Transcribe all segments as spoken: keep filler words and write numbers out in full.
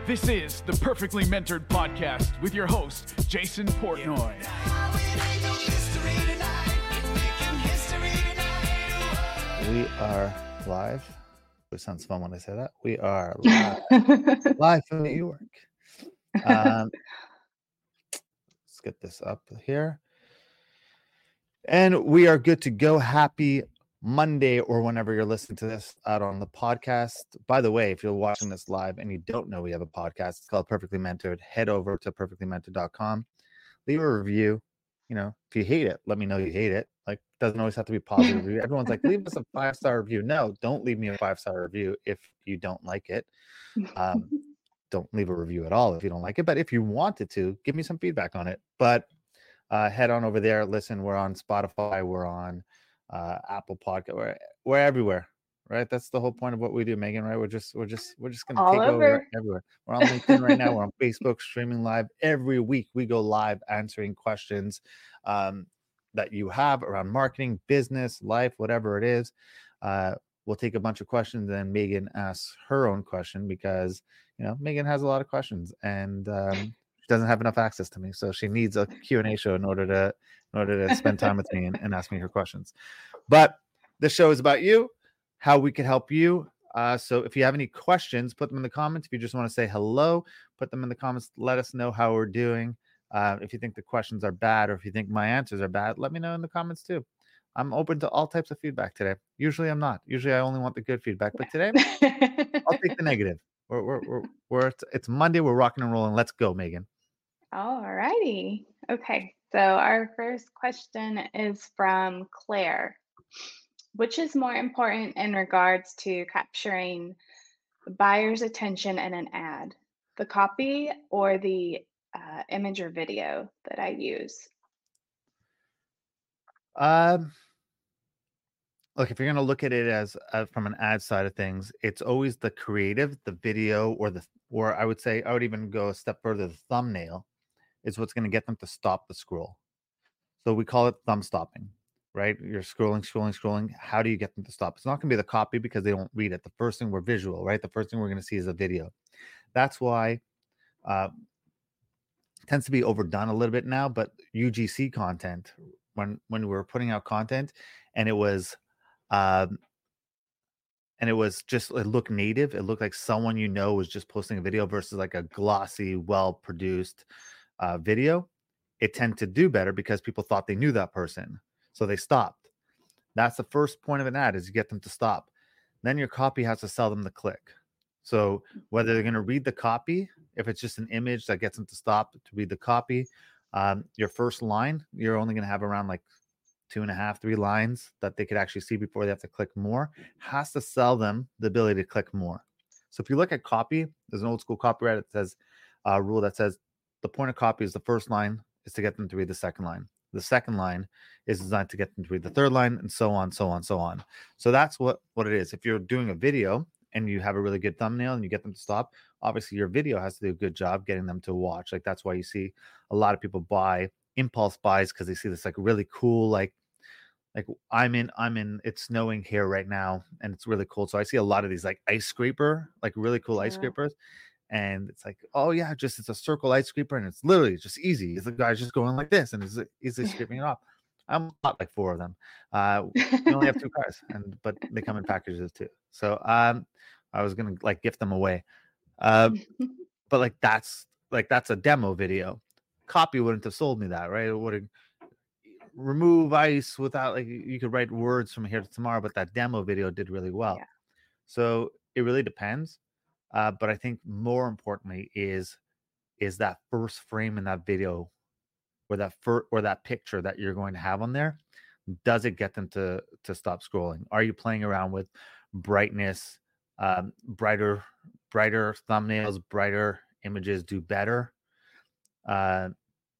This is the Perfectly Mentored Podcast with your host, Jason Portnoy. We are live. It sounds fun when I say that. We are live, live from New York. Um, let's get this up here. And we are good to go. Happy Monday, or whenever you're listening to this out on the podcast. By the way, if you're watching this live and you don't know we have a podcast, it's called Perfectly Mentored. Head over to perfectly mentored dot com. Leave a review. You know, if you hate it, let me know you hate it. Like, doesn't always have to be positive review. Everyone's like, leave us a five-star review. No, don't leave me a five-star review if you don't like it. Um, don't leave a review at all if you don't like it. But if you wanted to, give me some feedback on it. But uh, head on over there. Listen, we're on Spotify. We're on uh, Apple Podcast. We're, we're everywhere, right? That's the whole point of what we do, Megan, right? We're just, we're just, we're just going to take over. over everywhere. We're on LinkedIn right now. We're on Facebook, streaming live every week. We go live answering questions um, that you have around marketing, business, life, whatever it is. Uh, we'll take a bunch of questions, and Megan asks her own question because, you know, Megan has a lot of questions and um, she doesn't have enough access to me. So she needs a Q and A show in order to, in order to spend time with me and, and ask me her questions. But this show is about you, how we can help you. Uh, so if you have any questions, put them in the comments. If you just want to say hello, put them in the comments. Let us know how we're doing. Uh, if you think the questions are bad, or if you think my answers are bad, let me know in the comments too. I'm open to all types of feedback today. Usually I'm not. Usually I only want the good feedback. But today, I'll take the negative. We're, we're, we're, we're, it's Monday. We're rocking and rolling. Let's go, Megan. All righty. Okay. So our first question is from Claire. Which is more important in regards to capturing the buyer's attention in an ad, the copy or the uh, image or video that I use? Um, look, if you're going to look at it as uh, from an ad side of things, it's always the creative, the video, or the, or I would say, I would even go a step further. The thumbnail is what's going to get them to stop the scroll. So we call it thumb stopping. Right? You're scrolling, scrolling, scrolling. How do you get them to stop? It's not going to be the copy because they don't read it. The first thing we're visual, right? The first thing we're going to see is a video. That's why uh, it tends to be overdone a little bit now. But U G C content, when when we were putting out content, and it was, um, and it was just it looked native. It looked like someone you know was just posting a video versus like a glossy, well produced uh, video. It tended to do better because people thought they knew that person. So they stopped. That's the first point of an ad, is you get them to stop. Then your copy has to sell them the click. So whether they're going to read the copy, if it's just an image that gets them to stop to read the copy, um, your first line, you're only going to have around like two and a half, three lines that they could actually see before they have to click more, has to sell them the ability to click more. So if you look at copy, there's an old school copyright that says a uh, rule that says the point of copy is the first line is to get them to read the second line. The second line is designed to get them to read the third line, and so on, so on, so on. So that's what, what it is. If you're doing a video and you have a really good thumbnail and you get them to stop, obviously your video has to do a good job getting them to watch. Like, that's why you see a lot of people buy impulse buys, because they see this like really cool, like, like I'm in, I'm in, it's snowing here right now and it's really cool. So I see a lot of these like ice scraper, like really cool ice Yeah. scrapers. And it's like, oh yeah, just it's a circle ice scraper, and it's literally just easy. It's the guy's just going like this, and it's easily scraping it off. I'm bought like four of them. Uh, we only have two cars, and but they come in packages too. So um, I was gonna like gift them away, uh, but like that's like that's a demo video. Copy wouldn't have sold me that, right? It would have remove ice without, like, you could write words from here to tomorrow, but that demo video did really well. Yeah. So it really depends. Uh, but I think more importantly is is that first frame in that video, or that fir- or that picture that you're going to have on there. Does it get them to to stop scrolling? Are you playing around with brightness, um, brighter brighter thumbnails, brighter images do better? Uh,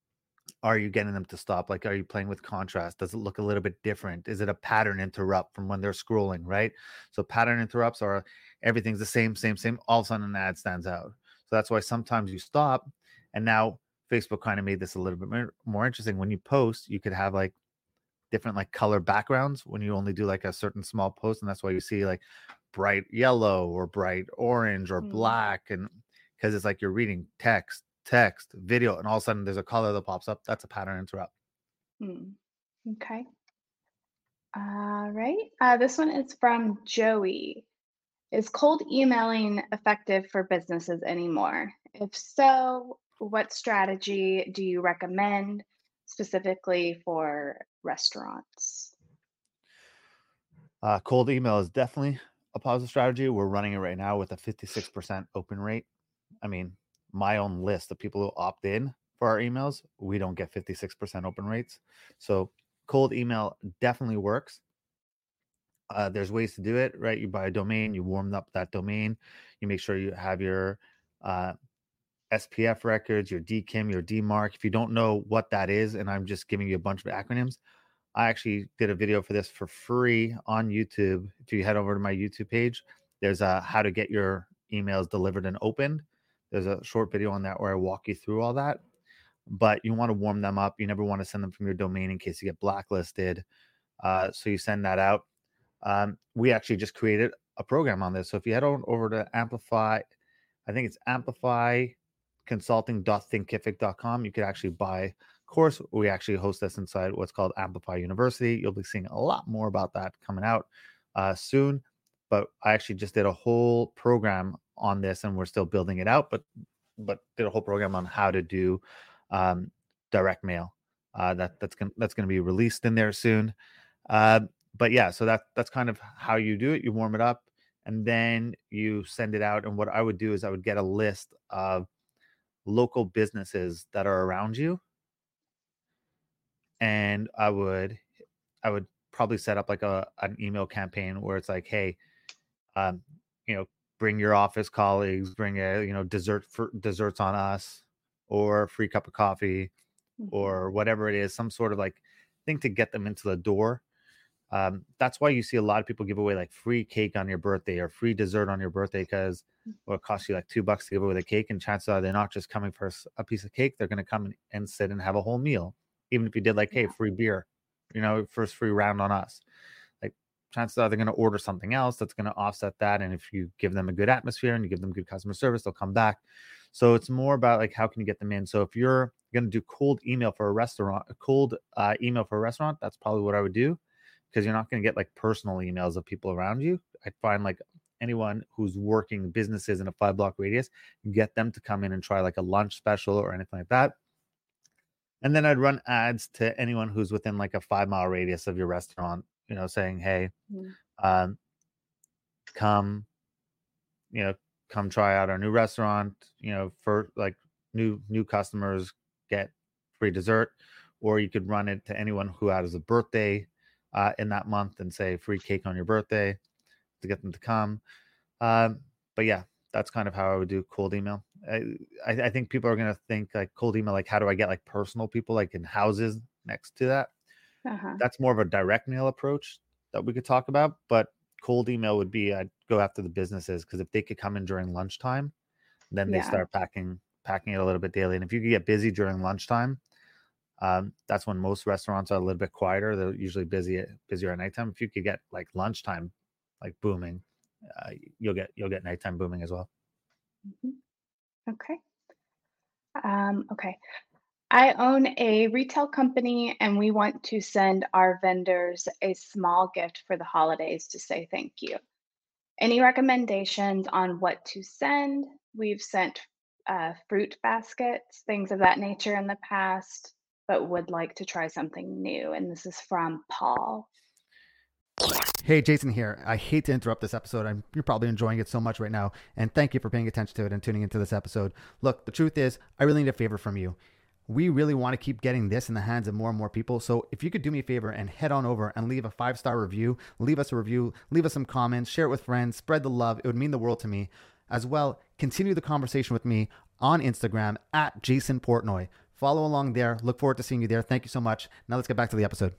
are you getting them to stop? Like, are you playing with contrast? Does it look a little bit different? Is it a pattern interrupt from when they're scrolling, right? So pattern interrupts are everything's the same, same, same. All of a sudden an ad stands out. So that's why sometimes you stop. And now Facebook kind of made this a little bit more, more interesting. When you post, you could have like different like color backgrounds when you only do like a certain small post. And that's why you see like bright yellow or bright orange or Mm. black. And because it's like you're reading text, text, video, and all of a sudden there's a color that pops up. That's a pattern interrupt. Hmm. Okay. All right. Uh, this one is from Joey. Is cold emailing effective for businesses anymore? If so, what strategy do you recommend specifically for restaurants? Uh, cold email is definitely a positive strategy. We're running it right now with a fifty-six percent open rate. I mean, my own list of people who opt in for our emails, we don't get fifty-six percent open rates. So cold email definitely works. Uh, there's ways to do it, right? You buy a domain, you warm up that domain, you make sure you have your uh, S P F records, your D K I M, your D MARC. If you don't know what that is, and I'm just giving you a bunch of acronyms, I actually did a video for this for free on YouTube. If you head over to my YouTube page, there's a how to get your emails delivered and opened. There's a short video on that where I walk you through all that. But you want to warm them up. You never want to send them from your domain in case you get blacklisted. Uh, so you send that out. Um, we actually just created a program on this. So if you head on over to Amplify, I think it's amplify consulting dot thinkific dot com, you could actually buy a course. We actually host this inside what's called Amplify University. You'll be seeing a lot more about that coming out uh, soon. But I actually just did a whole program on this, and we're still building it out, but but did a whole program on how to do um, direct mail. Uh, that that's gonna that's gonna be released in there soon. Uh, but yeah, so that that's kind of how you do it. You warm it up, and then you send it out. And what I would do is I would get a list of local businesses that are around you, and I would I would probably set up like a an email campaign where it's like, hey, um, you know, bring your office colleagues, bring a you know dessert for desserts on us, or a free cup of coffee, Mhm. or whatever it is, some sort of like thing to get them into the door. Um, that's why you see a lot of people give away like free cake on your birthday or free dessert on your birthday, because well, it costs you like two bucks to give away the cake, and chances are they're not just coming for a s- a piece of cake. They're going to come and, and sit and have a whole meal. Even if you did like, hey, Yeah. free beer, you know, first free round on us. Like chances are they're going to order something else that's going to offset that. And if you give them a good atmosphere and you give them good customer service, they'll come back. So it's more about like how can you get them in. So if you're going to do cold email for a restaurant, a cold uh, email for a restaurant, that's probably what I would do, because you're not going to get like personal emails of people around you. I find like anyone who's working businesses in a five block radius, get them to come in and try like a lunch special or anything like that. And then I'd run ads to anyone who's within like a five mile radius of your restaurant, you know, saying, hey, Mhm. um, come, you know, come try out our new restaurant, you know, for like new, new customers get free dessert. Or you could run it to anyone who has a birthday uh, in that month and say free cake on your birthday to get them to come. Um, but yeah, that's kind of how I would do cold email. I, I, I think people are going to think like cold email, like how do I get like personal people like in houses next to that? Uh-huh. That's more of a direct mail approach that we could talk about. But cold email would be I'd go after the businesses, because if they could come in during lunchtime, then they Yeah. start packing packing it a little bit daily. And if you could get busy during lunchtime, um, that's when most restaurants are a little bit quieter. They're usually busy busier at nighttime. If you could get like lunchtime like booming, uh, you'll get you'll get nighttime booming as well. Mhm. Okay. Um, okay. I own a retail company and we want to send our vendors a small gift for the holidays to say thank you. Any recommendations on what to send? We've sent uh, fruit baskets, things of that nature in the past, but would like to try something new. And this is from Paul. Hey, Jason here. I hate to interrupt this episode. I'm, you're probably enjoying it so much right now. And thank you for paying attention to it and tuning into this episode. Look, the truth is, I really need a favor from you. We really want to keep getting this in the hands of more and more people. So if you could do me a favor and head on over and leave a five-star review, leave us a review, leave us some comments, share it with friends, spread the love. It would mean the world to me. As well, continue the conversation with me on Instagram at Jason Portnoy. Follow along there. Look forward to seeing you there. Thank you so much. Now let's get back to the episode.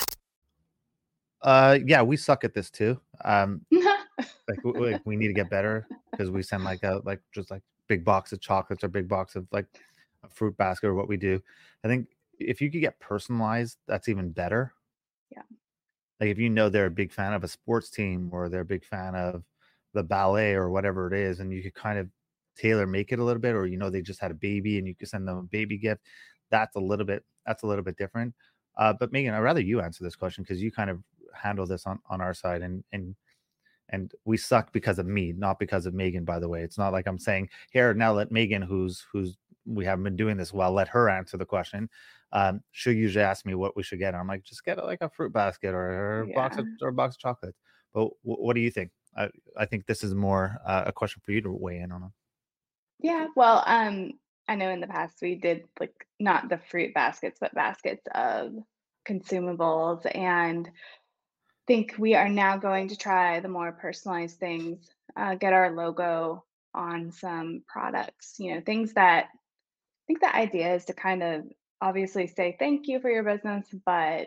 Uh, yeah, we suck at this too. Um, like we, like we need to get better, because we send like a like just like big box of chocolates or big box of like a fruit basket or what we do. I think if you could get personalized, that's even better. Yeah. Like if you know they're a big fan of a sports team or they're a big fan of the ballet or whatever it is, and you could kind of tailor make it a little bit, or you know they just had a baby and you can send them a baby gift, that's a little bit that's a little bit different. Uh, but Megan, I'd rather you answer this question because you kind of handle this on on our side, and and and we suck because of me, not because of Megan. By the way, it's not like I'm saying here now let Megan, who's who's we haven't been doing this well, let her answer the question. Um, she'll usually ask me what we should get. I'm like, just get like a fruit basket or, or a box Yeah. of or a box of chocolates. But w- what do you think? I, I think this is more uh, a question for you to weigh in on. Yeah, well, um, I know in the past we did like not the fruit baskets, but baskets of consumables, and think we are now going to try the more personalized things, uh, get our logo on some products, you know, things that I think the idea is to kind of obviously say thank you for your business, but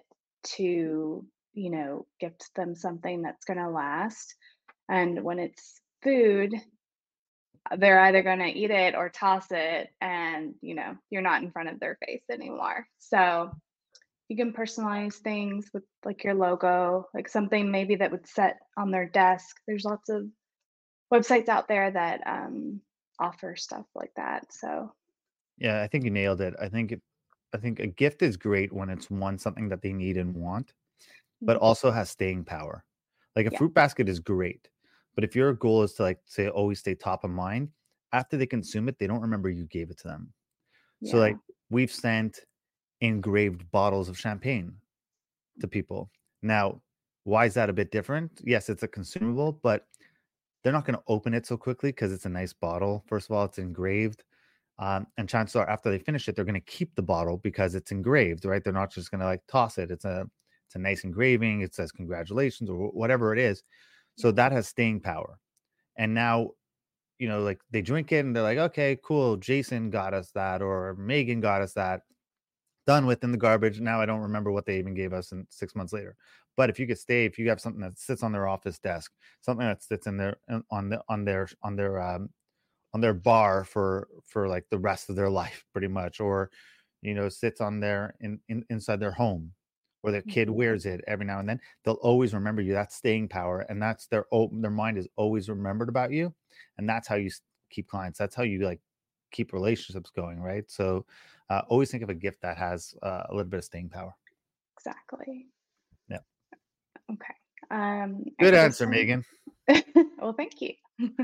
to, you know, gift them something that's going to last. And when it's food, they're either going to eat it or toss it, and you know you're not in front of their face anymore. So you can personalize things with like your logo, like something maybe that would set on their desk. There's lots of websites out there that um, offer stuff like that. So Yeah, I think you nailed it. I think it, I think a gift is great when it's one something that they need and want, but mhm, also has staying power. Like a yeah, fruit basket is great, but if your goal is to like say always stay top of mind, after they consume it, they don't remember you gave it to them. So yeah, like we've sent engraved bottles of champagne to people. Now, why is that a bit different? Yes, it's a consumable, but they're not going to open it so quickly because it's a nice bottle. First of all, it's engraved. Um, and chances are after they finish it, they're going to keep the bottle because it's engraved, right? They're not just going to like toss it. It's a it's a nice engraving. It says congratulations or wh- whatever it is. So yeah, that has staying power. And now, you know, like they drink it and they're like, okay, cool. Jason got us that, or Megan got us that. Done with in the garbage. Now I don't remember what they even gave us in six months later. But if you could stay, if you have something that sits on their office desk, something that sits in their on the on their on their um, on their bar for for like the rest of their life pretty much, or you know sits on their in, in inside their home, or their kid mhm, wears it every now and then, they'll always remember you. That's staying power, and that's their oh, their mind is always remembered about you, and that's how you s- keep clients. That's how you like keep relationships going, right? So uh, always think of a gift that has uh, a little bit of staying power. exactly. Yeah, Okay. Um, all good right, this answer, one. Megan. Well, thank you.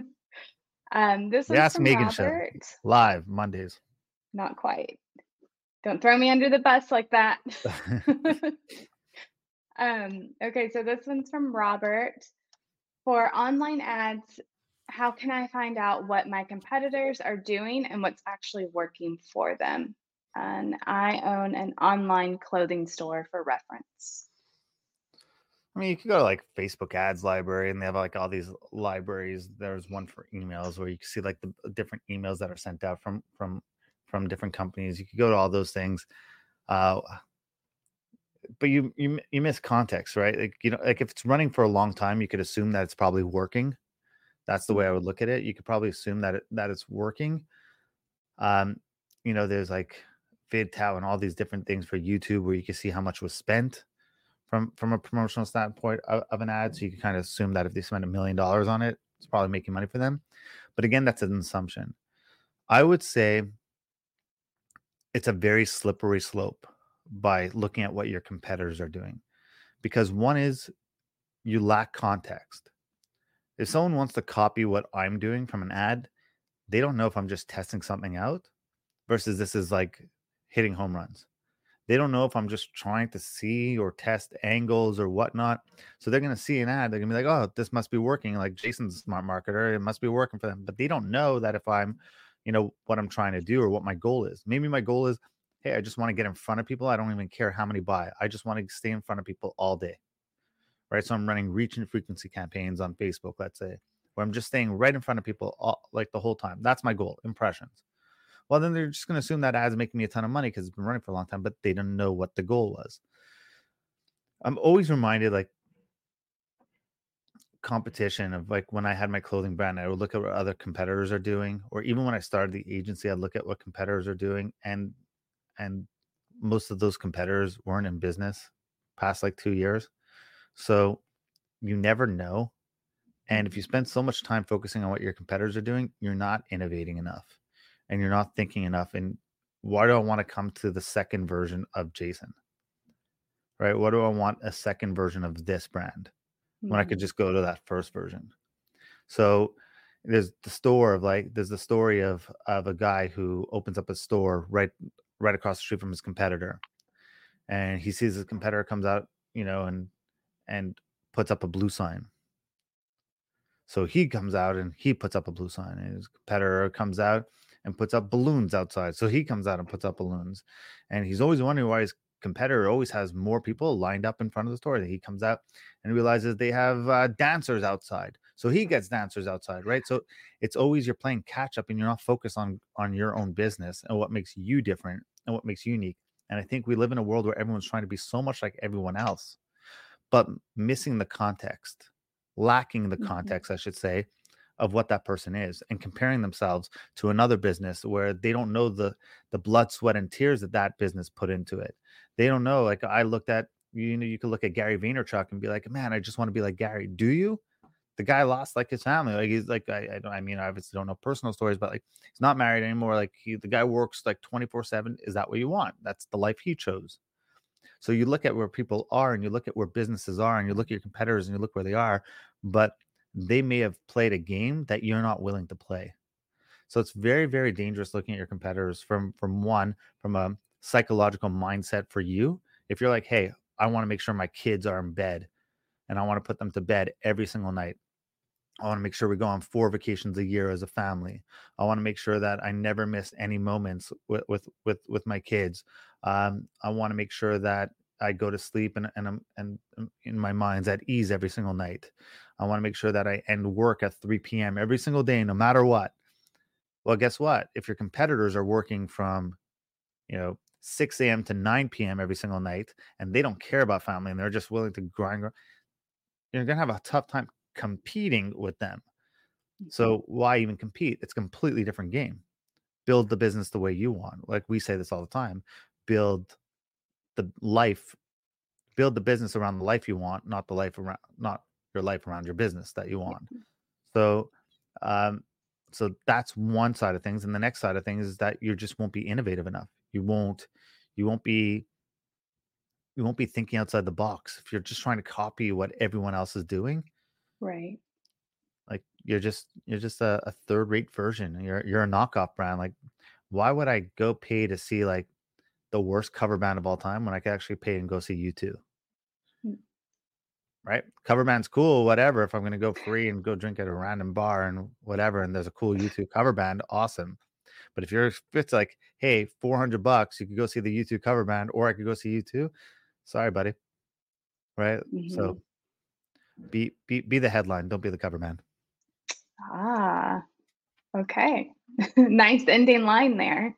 Um, this The one's Ask from Megan show, Robert. live Mondays. Not quite. Don't throw me under the bus like that. Um, okay, so this one's from Robert. For online ads, how can I find out what my competitors are doing and what's actually working for them? And I own an online clothing store for reference. I mean, you could go to like Facebook ads library and they have like all these libraries. There's one for emails where you can see like the different emails that are sent out from from from different companies. You could go to all those things. Uh, but you you you miss context, right? Like you know, like if it's running for a long time, you could assume that it's probably working. That's the way I Mhm. would look at it. You could probably assume that it, that it's working. Um, you know, there's like VidTow and all these different things for YouTube where you can see how much was spent from from a promotional standpoint of, of an ad. So you can kind of assume that if they spend a million dollars on it, it's probably making money for them. But again, that's an assumption. I would say it's a very slippery slope by looking at what your competitors are doing, because one is you lack context. If someone wants to copy what I'm doing from an ad, they don't know if I'm just testing something out versus this is like hitting home runs. They don't know if I'm just trying to see or test angles or whatnot. So they're going to see an ad. They're going to be like, oh, this must be working. Like Jason's a smart marketer. It must be working for them. But they don't know that if I'm, you know, what I'm trying to do or what my goal is. Maybe my goal is, hey, I just want to get in front of people. I don't even care how many buy. I just want to stay in front of people all day. Right. So I'm running reach and frequency campaigns on Facebook, let's say, where I'm just staying right in front of people all, like the whole time. That's my goal, impressions. Well, then they're just going to assume that ad's making me a ton of money because it's been running for a long time, but they don't know what the goal was. I'm always reminded, like, competition of like when I had my clothing brand, I would look at what other competitors are doing, or even when I started the agency, I'd look at what competitors are doing, and and most of those competitors weren't in business past like two years. So you never know And if you spend so much time focusing on what your competitors are doing, you're not innovating enough and you're not thinking enough. And why do I want to come to the second version of Jason? Right? What do I want a second version of this brand when I could Mhm. just go to that first version? So there's the store of like, there's the story of of a guy who opens up a store right right across the street from his competitor. And he sees his competitor comes out, you know, and and puts up a blue sign. So he comes out and he puts up a blue sign, and his competitor comes out and puts up balloons outside. So he comes out and puts up balloons. And he's always wondering why his competitor always has more people lined up in front of the store. That he comes out and realizes they have uh, dancers outside. So he gets dancers outside, right? So it's always you're playing catch up and you're not focused on on your own business and what makes you different and what makes you unique. And I think we live in a world where everyone's trying to be so much like everyone else, but missing the context, lacking the Mhm. context, I should say, of what that person is, and comparing themselves to another business where they don't know the the blood, sweat, and tears that that business put into it. They don't know. Like I looked at, you know, you could look at Gary Vaynerchuk and be like, man, I just want to be like Gary. Do you? The guy lost like his family. Like he's like, I, I don't, I mean, I obviously don't know personal stories, but like he's not married anymore. Like he, the guy works like twenty-four seven. Is that what you want? That's the life he chose. So you look at where people are and you look at where businesses are and you look at your competitors and you look where they are, but they may have played a game that you're not willing to play. So it's very, very dangerous looking at your competitors from from one, from a psychological mindset for you. If you're like, hey, I want to make sure my kids are in bed and I want to put them to bed every single night. I want to make sure we go on four vacations a year as a family. I want to make sure that I never miss any moments with with with, with my kids. Um, I want to make sure that I go to sleep and and I'm and um, in my mind's at ease every single night. I want to make sure that I end work at three p.m. every single day, no matter what. Well, guess what? If your competitors are working from, you know, six a.m. to nine p.m. every single night, and they don't care about family and they're just willing to grind, you're gonna have a tough time competing with them. Mhm. So why even compete? It's a completely different game. Build the business the way you want. Like we say this all the time. Build the life, build the business around the life you want, not the life around, not your life around your business that you want. So, um, so that's one side of things. And the next side of things is that you just won't be innovative enough. You won't, you won't be, you won't be thinking outside the box. If you're just trying to copy what everyone else is doing, Right. like you're just you're just a, a third rate version. You're you're a knockoff brand. Like, why would I go pay to see like the worst cover band of all time when I could actually pay and go see U two? Mm. Right? Cover band's cool, whatever. If I'm gonna go free and go drink at a random bar and whatever, and there's a cool U two cover band, awesome. But if you're if it's like, hey, four hundred bucks, you could go see the U two cover band, or I could go see U two. Sorry, buddy. Right? So Mhm. be be be the headline, don't be the cover band. Ah, okay. Nice ending line there.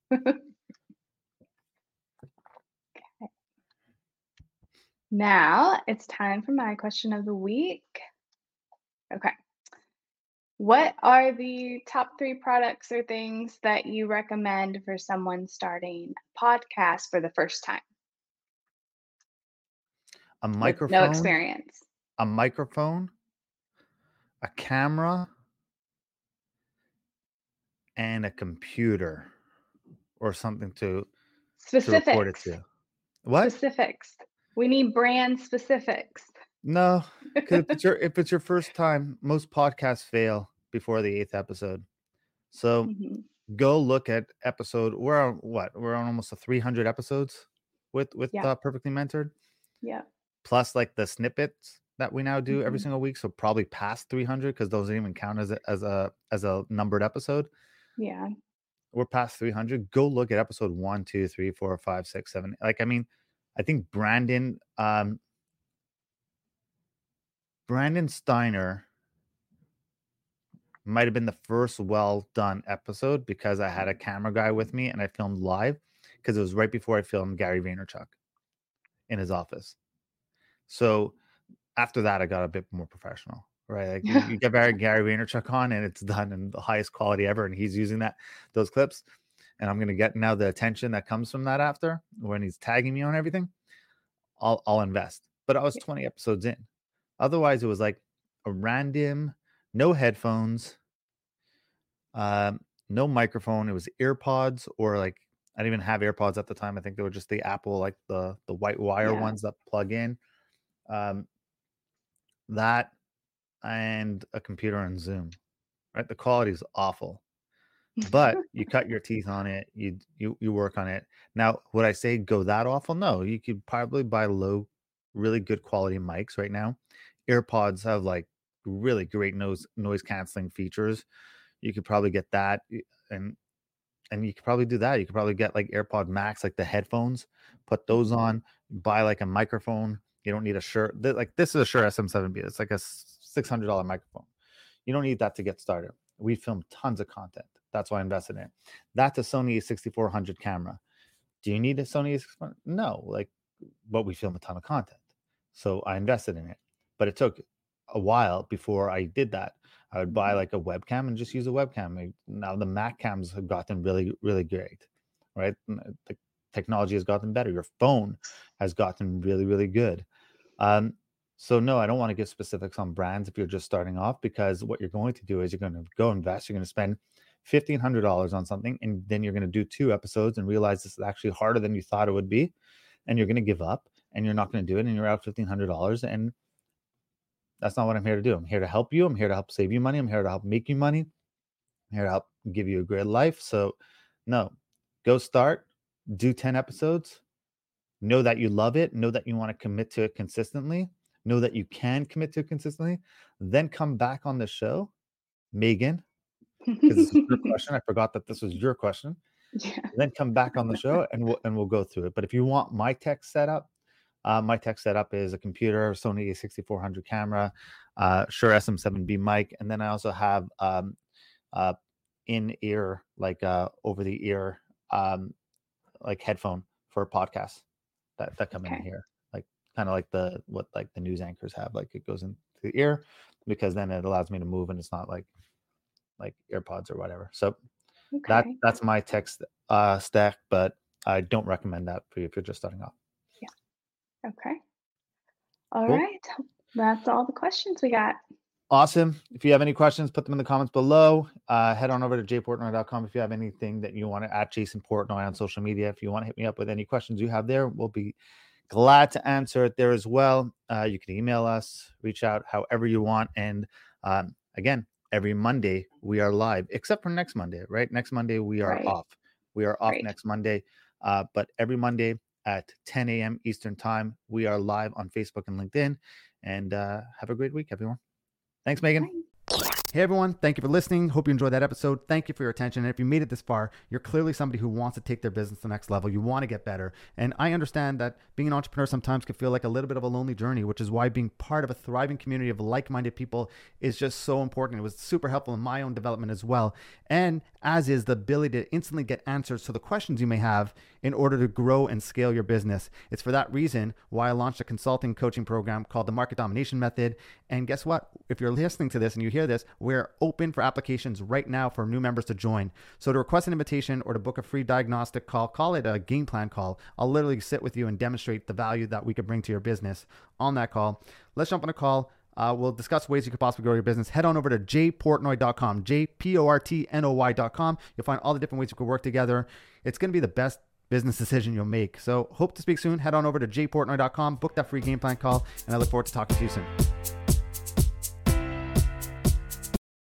Now it's time for my question of the week. Okay. What are the top three products or things that you recommend for someone starting a podcast for the first time A with no microphone, experience? a microphone, a camera, and a computer or something to to record it Specifics. to. What? Specifics. We need brand specifics. No, because if it's your if it's your first time, most podcasts fail before the eighth episode. So Mhm. go look at episode. We're on what? We're on almost a three hundred episodes with with Yeah. uh, Perfectly Mentored, Yeah. plus like the snippets that we now do every Mhm. single week. So probably past three hundred because those didn't even count as a, as a as a numbered episode. Yeah. We're past three hundred. Go look at episode one, two, three, four, five, six, seven. Like, I mean, I think Brandon, um, Brandon Steiner might have been the first well done episode because I had a camera guy with me and I filmed live because it was right before I filmed Gary Vaynerchuk in his office. So after that, I got a bit more professional, right? Like you, you get Gary Vaynerchuk on and it's done in the highest quality ever. And he's using that, those clips. And I'm going to get now the attention that comes from that after when he's tagging me on everything. I'll, I'll invest. But I was twenty episodes in. Otherwise, it was like a random, no headphones, um, no microphone. It was AirPods, or like, I didn't even have AirPods at the time. I think they were just the Apple, like the the white wire Yeah. ones that plug in. Um, that and a computer and Zoom. Right, the quality is awful, but you cut your teeth on it. You you you work on it. Now, would I say go that awful? No, you could probably buy low, really good quality mics right now. AirPods have like really great noise noise canceling features. You could probably get that, y- and and you could probably do that. You could probably get like AirPod Max, like the headphones, put those on, buy like a microphone. You don't need a Shure. th- Like this is a Shure S M seven B. It's like a six hundred dollars microphone. You don't need that to get started. We film tons of content. That's why I invested in it. That's a Sony a sixty-four hundred camera. Do you need a Sony a sixty-four hundred? No, like, but we film a ton of content. So I invested in it. But it took a while before I did that. I would buy like a webcam and just use a webcam. Like, now the Mac cams have gotten really, really great, right? And the technology has gotten better. Your phone has gotten really, really good. Um, so no, I don't want to give specifics on brands if you're just starting off, because what you're going to do is you're going to go invest. You're going to spend fifteen hundred dollars on something, and then you're going to do two episodes and realize this is actually harder than you thought it would be, and you're going to give up, and you're not going to do it, and you're out fifteen hundred dollars. And that's not what I'm here to do. I'm here to help you. I'm here to help save you money. I'm here to help make you money. I'm here to help give you a great life. So no, go start, do ten episodes. Know that you love it. Know that you want to commit to it consistently. Know that you can commit to it consistently. Then come back on the show, Megan, because it's a good question. I forgot that this was your question. Yeah. Then come back on the show and we'll and we'll go through it. But if you want my tech setup, uh, my tech setup is a computer, Sony a sixty-four hundred camera, uh, Shure S M seven B mic, and then I also have um, uh, in ear, like uh, over the ear, um, like headphone for a podcast that that come in Okay. here, like kind of like the what like the news anchors have, like it goes into the ear, because then it allows me to move and it's not like like AirPods or whatever. So that Okay. that's my tech st- uh, stack, but I don't recommend that for you if you're just starting off. Okay. All Cool. right. That's all the questions we got. Awesome. If you have any questions, put them in the comments below. Uh, head on over to j portnoy dot com if you have anything that you want to, at Jason Portnoy on social media. If you want to hit me up with any questions you have there, we'll be glad to answer it there as well. Uh, you can email us, reach out however you want. And um, again, every Monday we are live, except for next Monday, right? Next Monday we are Right. off. We are off Right. next Monday. Uh, but every Monday at ten a.m. Eastern time, we are live on Facebook and LinkedIn. And uh, have a great week, everyone. Thanks, Megan. Bye. Hey everyone, thank you for listening. Hope you enjoyed that episode. Thank you for your attention. And if you made it this far, you're clearly somebody who wants to take their business to the next level. You want to get better. And I understand that being an entrepreneur sometimes can feel like a little bit of a lonely journey, which is why being part of a thriving community of like-minded people is just so important. It was super helpful in my own development as well. And as is the ability to instantly get answers to the questions you may have in order to grow and scale your business. It's for that reason why I launched a consulting coaching program called the Market Domination Method. And guess what? If you're listening to this and you hear this, we're open for applications right now for new members to join. So to request an invitation or to book a free diagnostic call, call it a game plan call. I'll literally sit with you and demonstrate the value that we could bring to your business on that call. Let's jump on a call. Uh, we'll discuss ways you could possibly grow your business. Head on over to j portnoy dot com, J P O R T N O Y dot com. You'll find all the different ways you could work together. It's going to be the best business decision you'll make. So hope to speak soon. Head on over to j portnoy dot com, book that free game plan call, and I look forward to talking to you soon.